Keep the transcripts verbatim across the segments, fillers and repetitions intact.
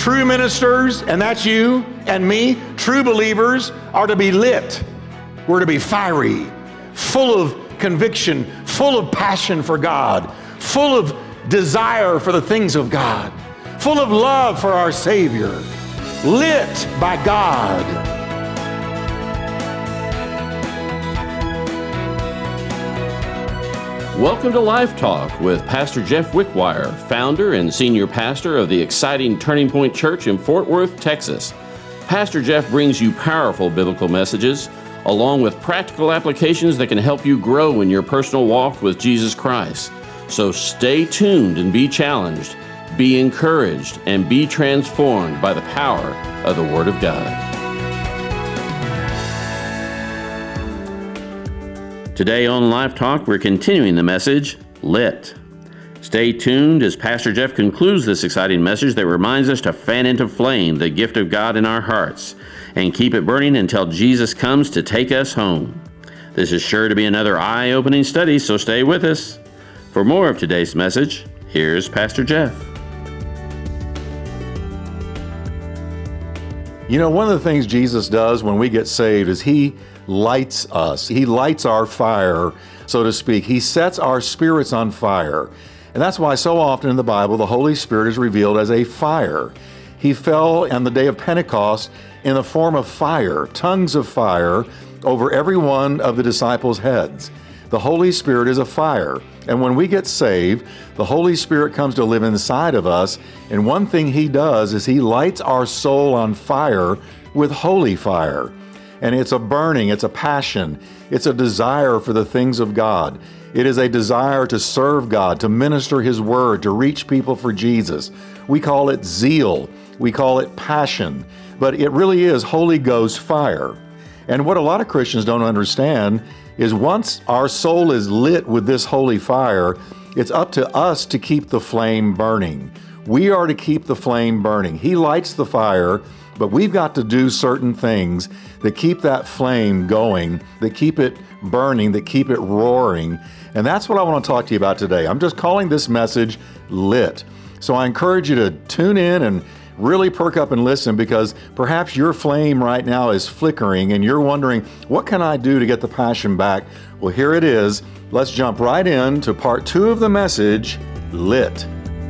True ministers, and that's you and me, true believers are to be lit. We're to be fiery, full of conviction, full of passion for God, full of desire for the things of God, full of love for our Savior, lit by God. Welcome to Life Talk with Pastor Jeff Wickwire, founder and senior pastor of the exciting Turning Point Church in Fort Worth, Texas. Pastor Jeff brings you powerful biblical messages along with practical applications that can help you grow in your personal walk with Jesus Christ. So stay tuned and be challenged, be encouraged, and be transformed by the power of the Word of God. Today on Live Talk, we're continuing the message, Lit. Stay tuned as Pastor Jeff concludes this exciting message that reminds us to fan into flame the gift of God in our hearts and keep it burning until Jesus comes to take us home. This is sure to be another eye-opening study, so stay with us. For more of today's message, here's Pastor Jeff. You know, one of the things Jesus does when we get saved is He lights us. He lights our fire, so to speak. He sets our spirits on fire. And that's why so often in the Bible, the Holy Spirit is revealed as a fire. He fell on the day of Pentecost in the form of fire, tongues of fire over every one of the disciples' heads. The Holy Spirit is a fire. And when we get saved, the Holy Spirit comes to live inside of us. And one thing He does is He lights our soul on fire with holy fire. And it's a burning, it's a passion, it's a desire for the things of God. It is a desire to serve God, to minister His word, to reach people for Jesus. We call it zeal, we call it passion, but it really is Holy Ghost fire. And what a lot of Christians don't understand is once our soul is lit with this holy fire, it's up to us to keep the flame burning. We are to keep the flame burning. He lights the fire, but we've got to do certain things that keep that flame going, that keep it burning, that keep it roaring. And that's what I want to talk to you about today. I'm just calling this message Lit. So I encourage you to tune in and really perk up and listen, because perhaps your flame right now is flickering and you're wondering, what can I do to get the passion back? Well, here it is. Let's jump right in to part two of the message, Lit.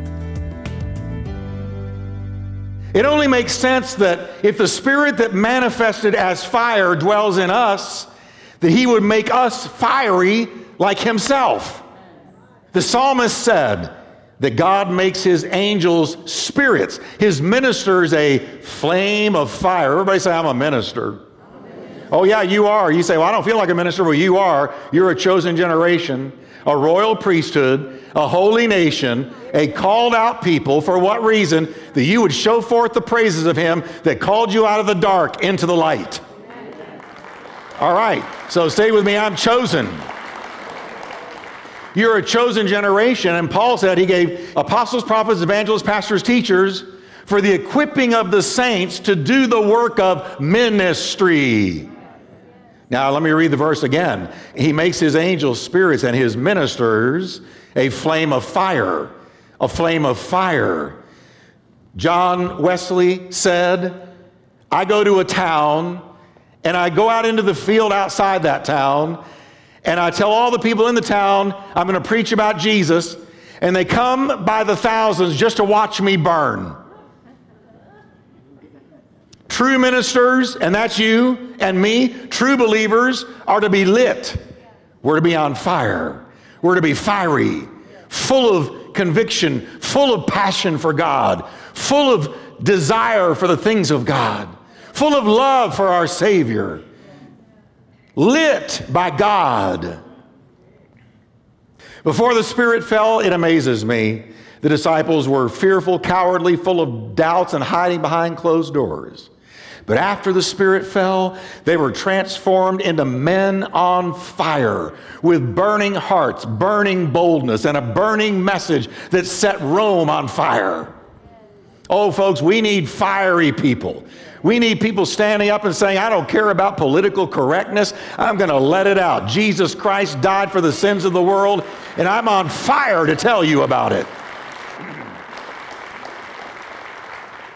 It only makes sense that if the Spirit that manifested as fire dwells in us, that He would make us fiery like Himself. The psalmist said that God makes His angels spirits, His ministers a flame of fire. Everybody say, I'm a minister. Oh yeah, you are. You say, well, I don't feel like a minister. Well, you are. You're a chosen generation, a royal priesthood, a holy nation, a called out people. For what reason? That you would show forth the praises of Him that called you out of the dark into the light. All right, so stay with me. I'm chosen. You're a chosen generation. And Paul said He gave apostles, prophets, evangelists, pastors, teachers for the equipping of the saints to do the work of ministry. Now, let me read the verse again. He makes His angels spirits and His ministers a flame of fire, a flame of fire. John Wesley said, I go to a town and I go out into the field outside that town and I tell all the people in the town, I'm going to preach about Jesus, and they come by the thousands just to watch me burn. True ministers, and that's you and me, true believers are to be lit. We're to be on fire. We're to be fiery, full of conviction, full of passion for God, full of desire for the things of God, full of love for our Savior, lit by God. Before the Spirit fell, it amazes me, the disciples were fearful, cowardly, full of doubts, and hiding behind closed doors. But after the Spirit fell, they were transformed into men on fire with burning hearts, burning boldness, and a burning message that set Rome on fire. Oh, folks, we need fiery people. We need people standing up and saying, I don't care about political correctness. I'm going to let it out. Jesus Christ died for the sins of the world, and I'm on fire to tell you about it.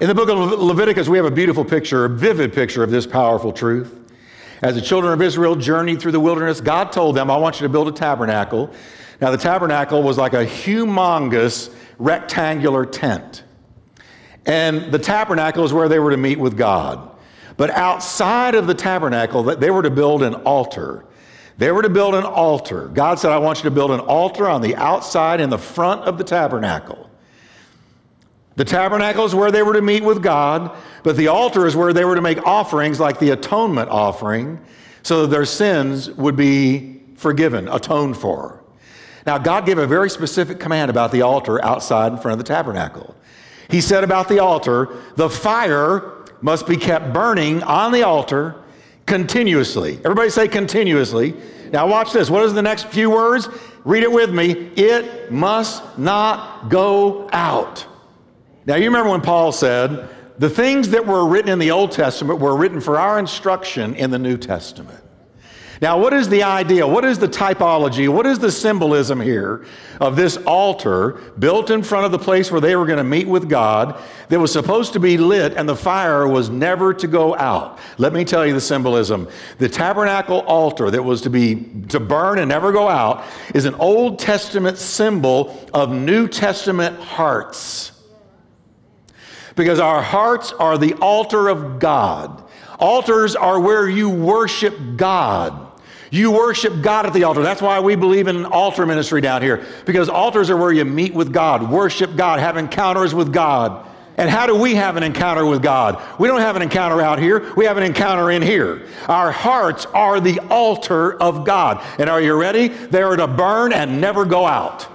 In the book of Le- Leviticus, we have a beautiful picture, a vivid picture of this powerful truth. As the children of Israel journeyed through the wilderness, God told them, I want you to build a tabernacle. Now, the tabernacle was like a humongous rectangular tent. And the tabernacle is where they were to meet with God. But outside of the tabernacle, they were to build an altar. They were to build an altar. God said, I want you to build an altar on the outside in the front of the tabernacle. The tabernacle is where they were to meet with God, but the altar is where they were to make offerings like the atonement offering so that their sins would be forgiven, atoned for. Now, God gave a very specific command about the altar outside in front of the tabernacle. He said about the altar, the fire must be kept burning on the altar continuously. Everybody say continuously. Now watch this. What is the next few words? Read it with me. It must not go out. Now you remember when Paul said, the things that were written in the Old Testament were written for our instruction in the New Testament. Now, what is the idea? What is the typology? What is the symbolism here of this altar built in front of the place where they were going to meet with God that was supposed to be lit and the fire was never to go out? Let me tell you the symbolism. The tabernacle altar that was to be to burn and never go out is an Old Testament symbol of New Testament hearts. Because our hearts are the altar of God. Altars are where you worship God. You worship God at the altar. That's why we believe in altar ministry down here, because altars are where you meet with God, worship God, have encounters with God. And how do we have an encounter with God? We don't have an encounter out here. We have an encounter in here. Our hearts are the altar of God. And are you ready? They are to burn and never go out.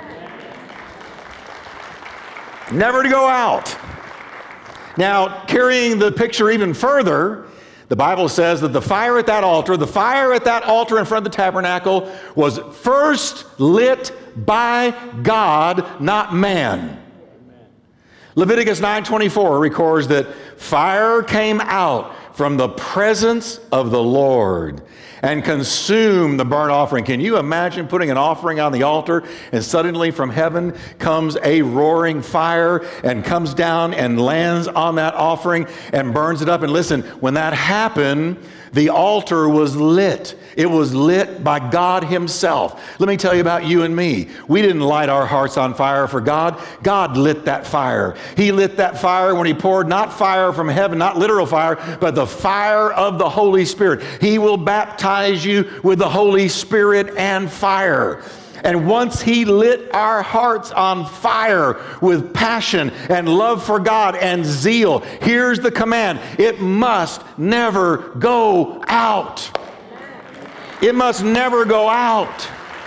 Never to go out. Now, carrying the picture even further, the Bible says that the fire at that altar, the fire at that altar in front of the tabernacle was first lit by God, not man. Leviticus nine twenty-four records that fire came out from the presence of the Lord and consumed the burnt offering. Can you imagine putting an offering on the altar and suddenly from heaven comes a roaring fire and comes down and lands on that offering and burns it up? And listen, when that happened, the altar was lit. It was lit by God himself. Let me tell you about you and me. We didn't light our hearts on fire for God. God lit that fire. He lit that fire when he poured not fire from heaven, not literal fire, but the fire of the Holy Spirit. He will baptize you with the Holy Spirit and fire. And once he lit our hearts on fire with passion and love for God and zeal, here's the command. It must never go out. It must never go out.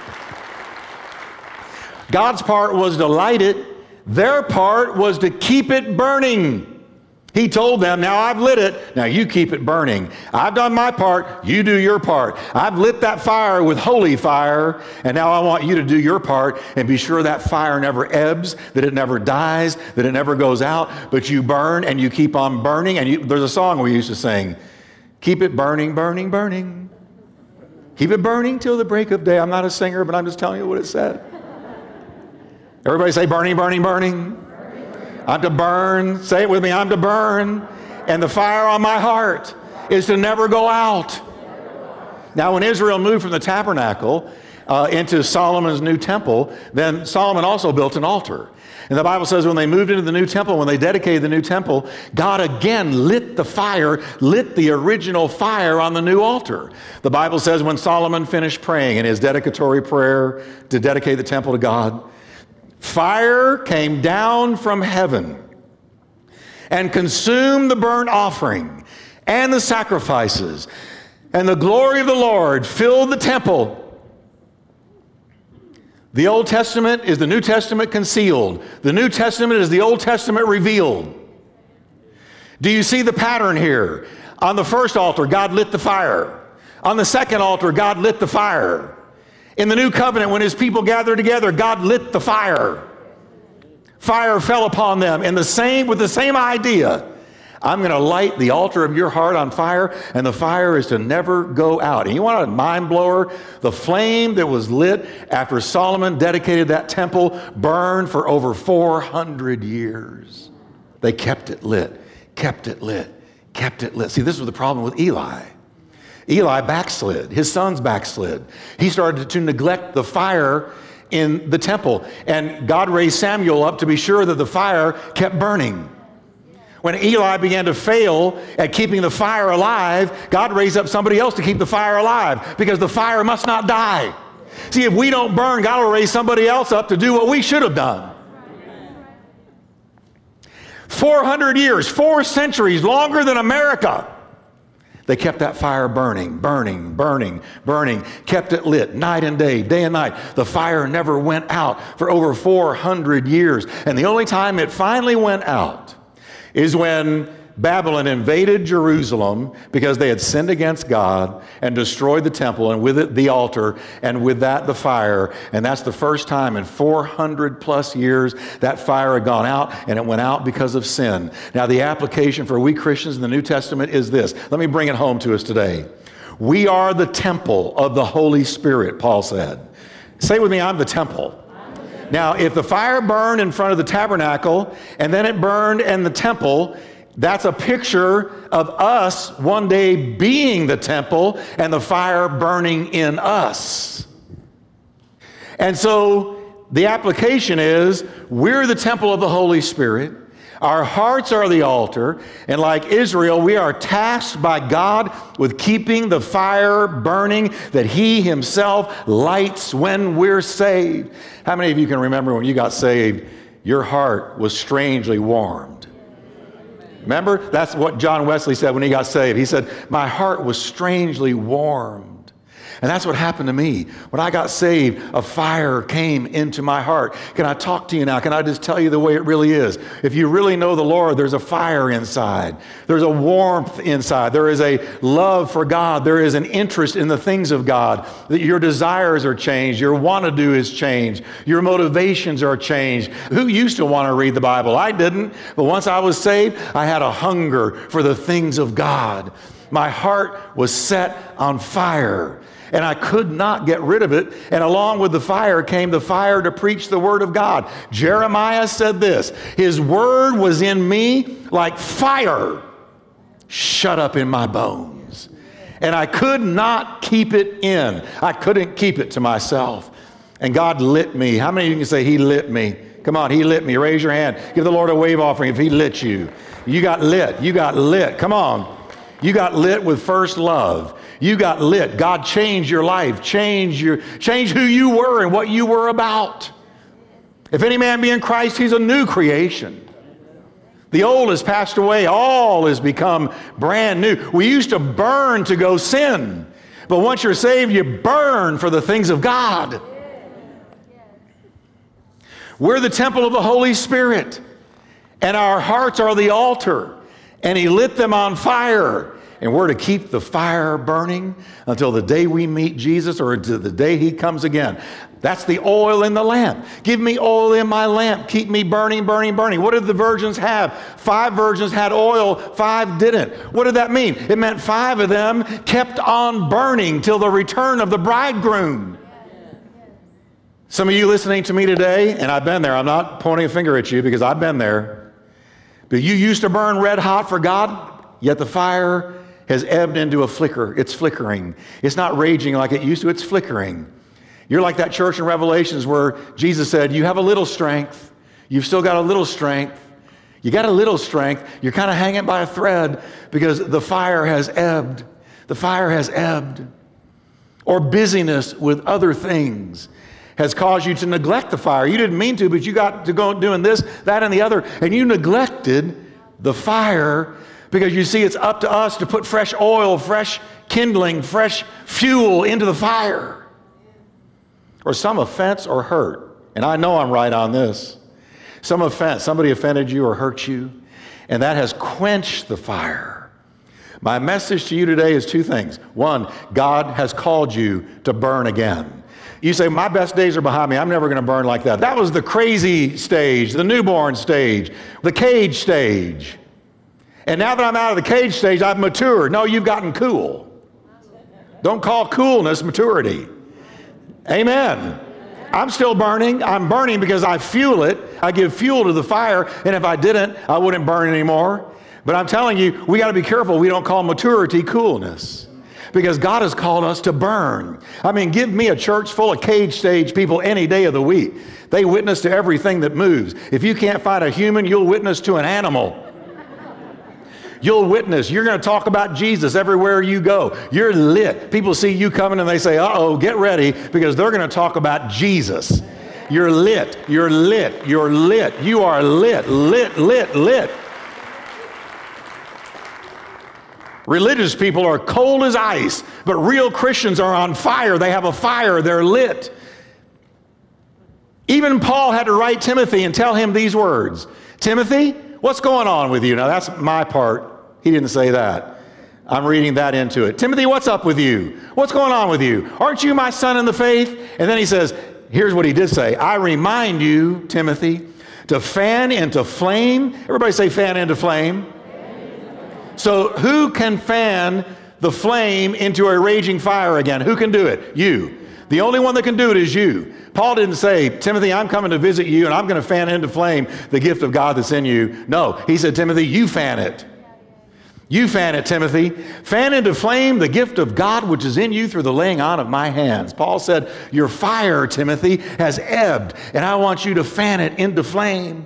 God's part was to light it. Their part was to keep it burning. He told them, now I've lit it, now you keep it burning. I've done my part, you do your part. I've lit that fire with holy fire, and now I want you to do your part and be sure that fire never ebbs, that it never dies, that it never goes out, but you burn and you keep on burning. And you, there's a song we used to sing, keep it burning, burning, burning. Keep it burning till the break of day. I'm not a singer, but I'm just telling you what it said. Everybody say burning, burning, burning. I'm to burn, say it with me, I'm to burn, and the fire on my heart is to never go out. Now, when Israel moved from the tabernacle uh, into Solomon's new temple, then Solomon also built an altar. And the Bible says when they moved into the new temple, when they dedicated the new temple, God again lit the fire, lit the original fire on the new altar. The Bible says when Solomon finished praying in his dedicatory prayer to dedicate the temple to God, fire came down from heaven and consumed the burnt offering and the sacrifices, and the glory of the Lord filled the temple. The Old Testament is the New Testament concealed. The New Testament is the Old Testament revealed. Do you see the pattern here? On the first altar, God lit the fire. On the second altar, God lit the fire. In the new covenant, when his people gathered together, God lit the fire. Fire fell upon them in the same, with the same idea. I'm going to light the altar of your heart on fire, and the fire is to never go out. And you want a mind blower? The flame that was lit after Solomon dedicated that temple burned for over four hundred years. They kept it lit, kept it lit, kept it lit. See, this was the problem with Eli. Eli backslid. His sons backslid. He started to neglect the fire in the temple. And God raised Samuel up to be sure that the fire kept burning. When Eli began to fail at keeping the fire alive, God raised up somebody else to keep the fire alive, because the fire must not die. See, if we don't burn, God will raise somebody else up to do what we should have done. four hundred years, four centuries, longer than America. They kept that fire burning, burning, burning, burning, kept it lit night and day, day and night. The fire never went out for over four hundred years. And the only time it finally went out is when Babylon invaded Jerusalem, because they had sinned against God and destroyed the temple, and with it the altar, and with that the fire. And that's the first time in four hundred plus years that fire had gone out, and it went out because of sin. Now, the application for we Christians in the New Testament is this. Let me bring it home to us today. We are the temple of the Holy Spirit, Paul said. Say with me, I'm the temple. Now, if the fire burned in front of the tabernacle, and then it burned in the temple, that's a picture of us one day being the temple and the fire burning in us. And so the application is, we're the temple of the Holy Spirit. Our hearts are the altar. And like Israel, we are tasked by God with keeping the fire burning that He Himself lights when we're saved. How many of you can remember when you got saved, your heart was strangely warmed? Remember? That's what John Wesley said when he got saved. He said, my heart was strangely warmed. And that's what happened to me. When I got saved, a fire came into my heart. Can I talk to you now? Can I just tell you the way it really is? If you really know the Lord, there's a fire inside. There's a warmth inside. There is a love for God. There is an interest in the things of God. That your desires are changed. Your want to do is changed. Your motivations are changed. Who used to want to read the Bible? I didn't. But once I was saved, I had a hunger for the things of God. My heart was set on fire. And I could not get rid of it. And along with the fire came the fire to preach the word of God. Jeremiah said this, His word was in me like fire shut up in my bones. And I could not keep it in. I couldn't keep it to myself. And God lit me. How many of you can say He lit me? Come on, He lit me. Raise your hand. Give the Lord a wave offering if He lit you. You got lit. You got lit. Come on. You got lit with first love. You got lit. God changed your life, changed your, changed who you were and what you were about. If any man be in Christ, he's a new creation. The old has passed away. All has become brand new. We used to burn to go sin. But once you're saved, you burn for the things of God. We're the temple of the Holy Spirit. And our hearts are the altar. And He lit them on fire. And we're to keep the fire burning until the day we meet Jesus, or until the day He comes again. That's the oil in the lamp. Give me oil in my lamp. Keep me burning, burning, burning. What did the virgins have? Five virgins had oil, five didn't. What did that mean? It meant five of them kept on burning till the return of the bridegroom. Some of you listening to me today, and I've been there. I'm not pointing a finger at you because I've been there. But you used to burn red hot for God, yet the fire has ebbed into a flicker. It's flickering. It's not raging like it used to. It's flickering. You're like that church in Revelations where Jesus said, you have a little strength. You've still got a little strength. You got a little strength. You're kind of hanging by a thread because the fire has ebbed. The fire has ebbed. Or busyness with other things has caused you to neglect the fire. You didn't mean to, but you got to go doing this, that, and the other, and you neglected the fire. Because you see, it's up to us to put fresh oil, fresh kindling, fresh fuel into the fire. Or some offense or hurt. And I know I'm right on this. Some offense, somebody offended you or hurt you, and that has quenched the fire. My message to you today is two things. One, God has called you to burn again. You say, my best days are behind me. I'm never going to burn like that. That was the crazy stage, the newborn stage, the cage stage. And now that I'm out of the cage stage, I've matured. No, you've gotten cool. Don't call coolness maturity. Amen. I'm still burning. I'm burning because I fuel it. I give fuel to the fire, and if I didn't, I wouldn't burn anymore. But I'm telling you, we got to be careful. We don't call maturity coolness, because God has called us to burn. I mean, give me a church full of cage stage people any day of the week. They witness to everything that moves. If you can't find a human, you'll witness to an animal. You'll witness. You're going to talk about Jesus everywhere you go. You're lit. People see you coming and they say, uh-oh, get ready, because they're going to talk about Jesus. You're lit. You're lit. You're lit. You are lit, lit, lit, lit. Religious people are cold as ice, but real Christians are on fire. They have a fire. They're lit. Even Paul had to write Timothy and tell him these words. Timothy, what's going on with you? Now, that's my part. He didn't say that. I'm reading that into it. Timothy, what's up with you? What's going on with you? Aren't you my son in the faith? And then he says, here's what he did say. I remind you, Timothy, to fan into flame. Everybody say fan into flame. So who can fan the flame into a raging fire again? Who can do it? You. The only one that can do it is you. Paul didn't say, Timothy, I'm coming to visit you and I'm going to fan into flame the gift of God that's in you. No, he said, Timothy, you fan it. You fan it, Timothy. Fan into flame the gift of God which is in you through the laying on of my hands. Paul said, your fire, Timothy, has ebbed, and I want you to fan it into flame.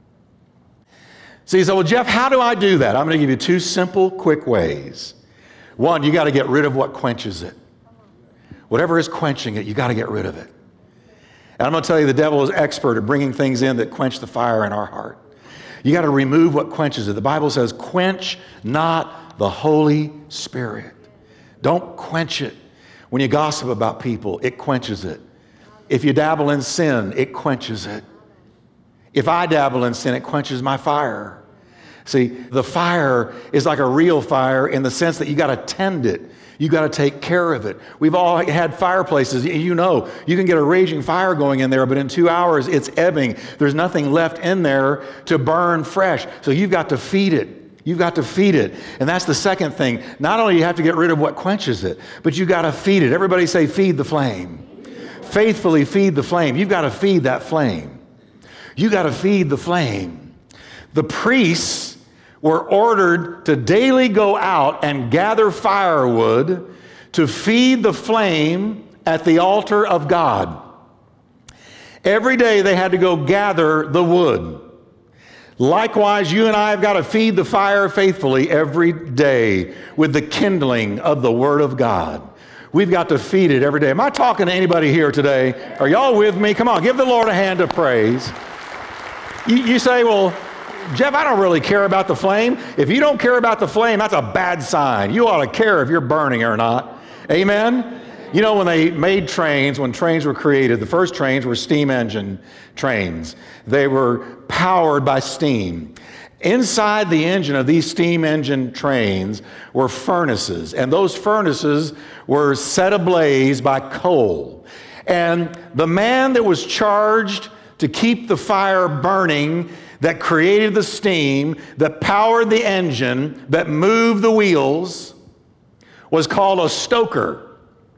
So you say, well, Jeff, how do I do that? I'm going to give you two simple, quick ways. One, you got to get rid of what quenches it. Whatever is quenching it, you got to get rid of it. And I'm going to tell you, the devil is expert at bringing things in that quench the fire in our heart. You got to remove what quenches it. The Bible says, quench not the Holy Spirit. Don't quench it. When you gossip about people, it quenches it. If you dabble in sin, it quenches it. If I dabble in sin, it quenches my fire. See, the fire is like a real fire in the sense that you got to tend it. You got to take care of it. We've all had fireplaces. You know, you can get a raging fire going in there, but in two hours it's ebbing. There's nothing left in there to burn fresh. So you've got to feed it. You've got to feed it. And that's the second thing. Not only do you have to get rid of what quenches it, but you got to feed it. Everybody say, feed the flame. Faithfully feed the flame. You've got to feed that flame. You got to feed the flame. The priests were ordered to daily go out and gather firewood to feed the flame at the altar of God. Every day they had to go gather the wood. Likewise, you and I have got to feed the fire faithfully every day with the kindling of the Word of God. We've got to feed it every day. Am I talking to anybody here today? Are y'all with me? Come on, give the Lord a hand of praise. You, you say, well, Jeff, I don't really care about the flame. If you don't care about the flame, that's a bad sign. You ought to care if you're burning or not. Amen? You know, when they made trains, when trains were created, the first trains were steam engine trains. They were powered by steam. Inside the engine of these steam engine trains were furnaces, and those furnaces were set ablaze by coal. And the man that was charged to keep the fire burning, that created the steam, that powered the engine, that moved the wheels, was called a stoker.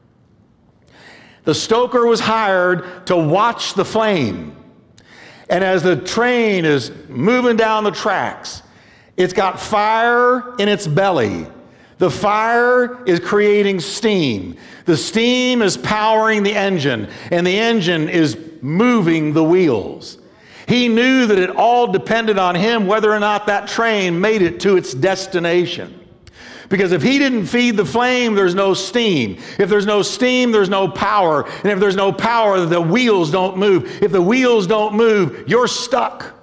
The stoker was hired to watch the flame. And as the train is moving down the tracks, it's got fire in its belly. The fire is creating steam. The steam is powering the engine, and the engine is moving the wheels. He knew that it all depended on him whether or not that train made it to its destination. Because if he didn't feed the flame, there's no steam. If there's no steam, there's no power. And if there's no power, the wheels don't move. If the wheels don't move, you're stuck.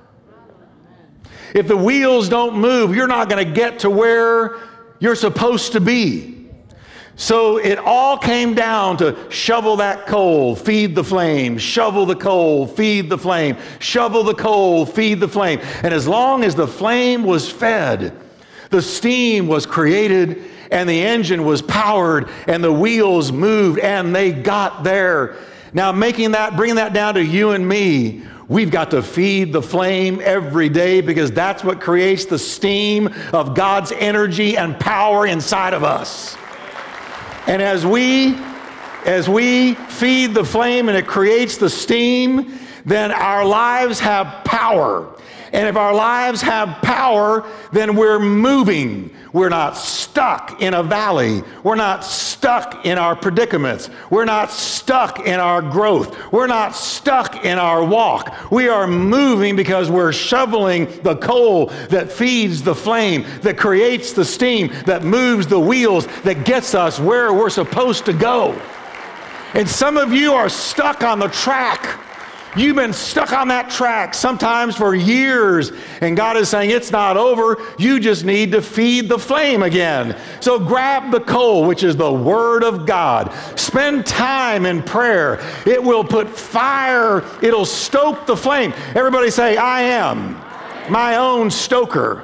If the wheels don't move, you're not going to get to where you're supposed to be. So it all came down to shovel that coal, feed the flame, shovel the coal, feed the flame, shovel the coal, feed the flame. And as long as the flame was fed, the steam was created, and the engine was powered, and the wheels moved, and they got there. Now, making that, bringing that down to you and me, we've got to feed the flame every day, because that's what creates the steam of God's energy and power inside of us. And as we, as we feed the flame and it creates the steam, then our lives have power. And if our lives have power, then we're moving. We're not stuck in a valley. We're not stuck in our predicaments. We're not stuck in our growth. We're not stuck in our walk. We are moving because we're shoveling the coal that feeds the flame, that creates the steam, that moves the wheels, that gets us where we're supposed to go. And some of you are stuck on the track. You've been stuck on that track sometimes for years, and God is saying it's not over. You just need to feed the flame again. So grab the coal, which is the Word of God. Spend time in prayer. It will put fire, it'll stoke the flame. Everybody say, I am my own stoker.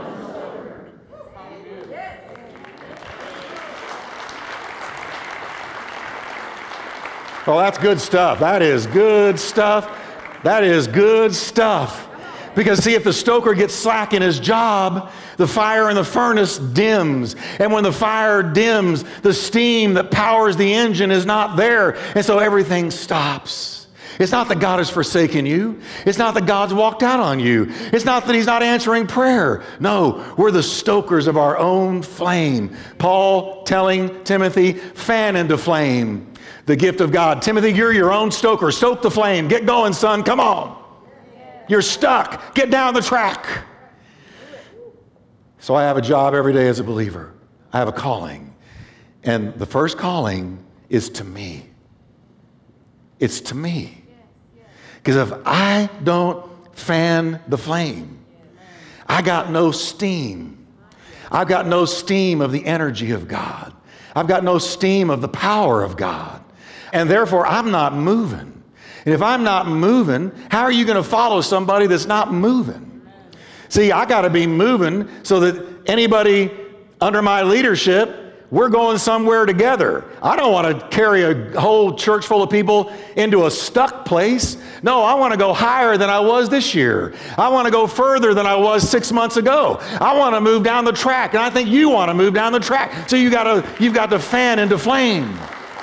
Oh, that's good stuff. That is good stuff. That is good stuff. Because see, if the stoker gets slack in his job, the fire in the furnace dims. And when the fire dims, the steam that powers the engine is not there. And so everything stops. It's not that God has forsaken you. It's not that God's walked out on you. It's not that he's not answering prayer. No, we're the stokers of our own flame. Paul telling Timothy, fan into flame the gift of God. Timothy, you're your own stoker. Stoke the flame. Get going, son. Come on. You're stuck. Get down the track. So I have a job every day as a believer. I have a calling. And the first calling is to me. It's to me. Because if I don't fan the flame, I got no steam. I've got no steam of the energy of God. I've got no steam of the power of God. And therefore, I'm not moving. And if I'm not moving, how are you going to follow somebody that's not moving? See, I got to be moving so that anybody under my leadership, we're going somewhere together. I don't want to carry a whole church full of people into a stuck place. No, I want to go higher than I was this year. I want to go further than I was six months ago. I want to move down the track, and I think you want to move down the track. So you got to, you've got to fan into flame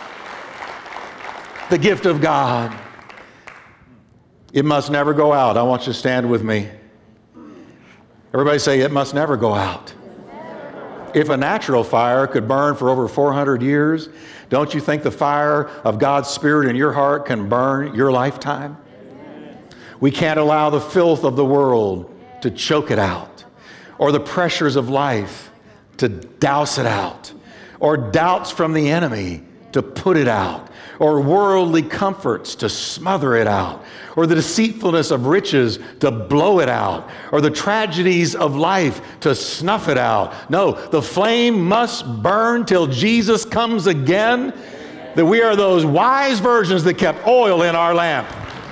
the gift of God. It must never go out. I want you to stand with me. Everybody say, it must never go out. If a natural fire could burn for over four hundred years, don't you think the fire of God's Spirit in your heart can burn your lifetime? We can't allow the filth of the world to choke it out, or the pressures of life to douse it out, or doubts from the enemy to put it out, or worldly comforts to smother it out, or the deceitfulness of riches to blow it out, or the tragedies of life to snuff it out. No, the flame must burn till Jesus comes again, that we are those wise virgins that kept oil in our lamp.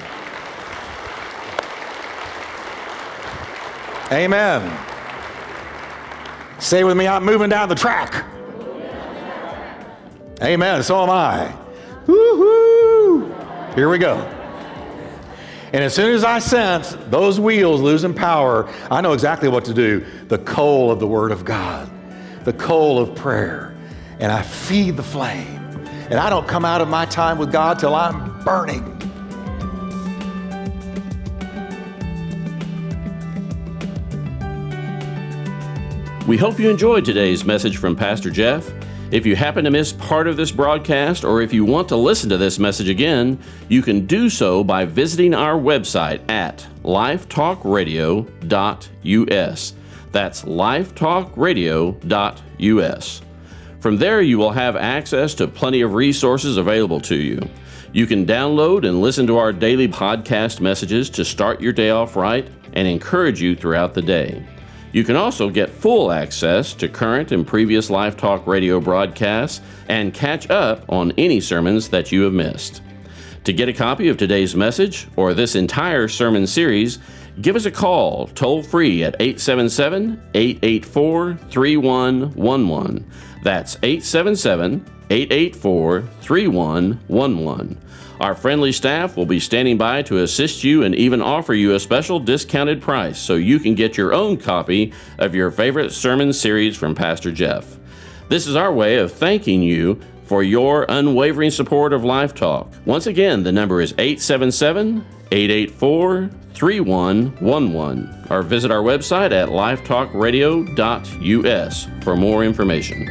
Amen. Say with me, I'm moving down the track. Amen. So am I. Woo-hoo. Here we go. And as soon as I sense those wheels losing power, I know exactly what to do. The coal of the Word of God, the coal of prayer, and I feed the flame. And I don't come out of my time with God till I'm burning. We hope you enjoyed today's message from Pastor Jeff. If you happen to miss part of this broadcast, or if you want to listen to this message again, you can do so by visiting our website at life talk radio dot u s. That's life talk radio dot u s. From there, you will have access to plenty of resources available to you. You can download and listen to our daily podcast messages to start your day off right and encourage you throughout the day. You can also get full access to current and previous Life Talk Radio broadcasts and catch up on any sermons that you have missed. To get a copy of today's message or this entire sermon series, give us a call toll-free at eight seven seven, eight eight four, three one one one. That's eight seven seven, eight eight four, three one one one. Our friendly staff will be standing by to assist you and even offer you a special discounted price so you can get your own copy of your favorite sermon series from Pastor Jeff. This is our way of thanking you for your unwavering support of Life Talk. Once again, the number is eight seven seven, eight eight four, three one one one or visit our website at lifetalk radio dot u s for more information.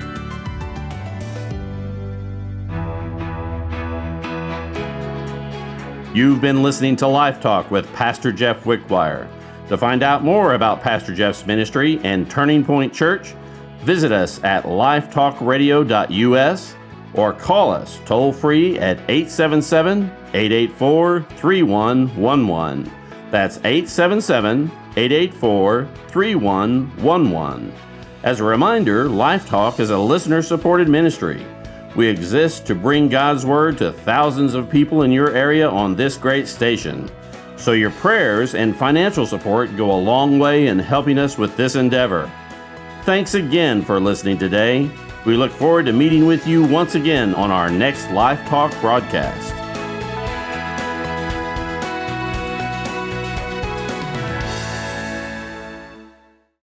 You've been listening to Life Talk with Pastor Jeff Wickwire. To find out more about Pastor Jeff's ministry and Turning Point Church, visit us at lifetalk radio dot u s or call us toll-free at eight seven seven, eight eight four, three one one one. That's eight seven seven, eight eight four, three one one one. As a reminder, Life Talk is a listener-supported ministry. We exist to bring God's Word to thousands of people in your area on this great station. So your prayers and financial support go a long way in helping us with this endeavor. Thanks again for listening today. We look forward to meeting with you once again on our next Life Talk broadcast.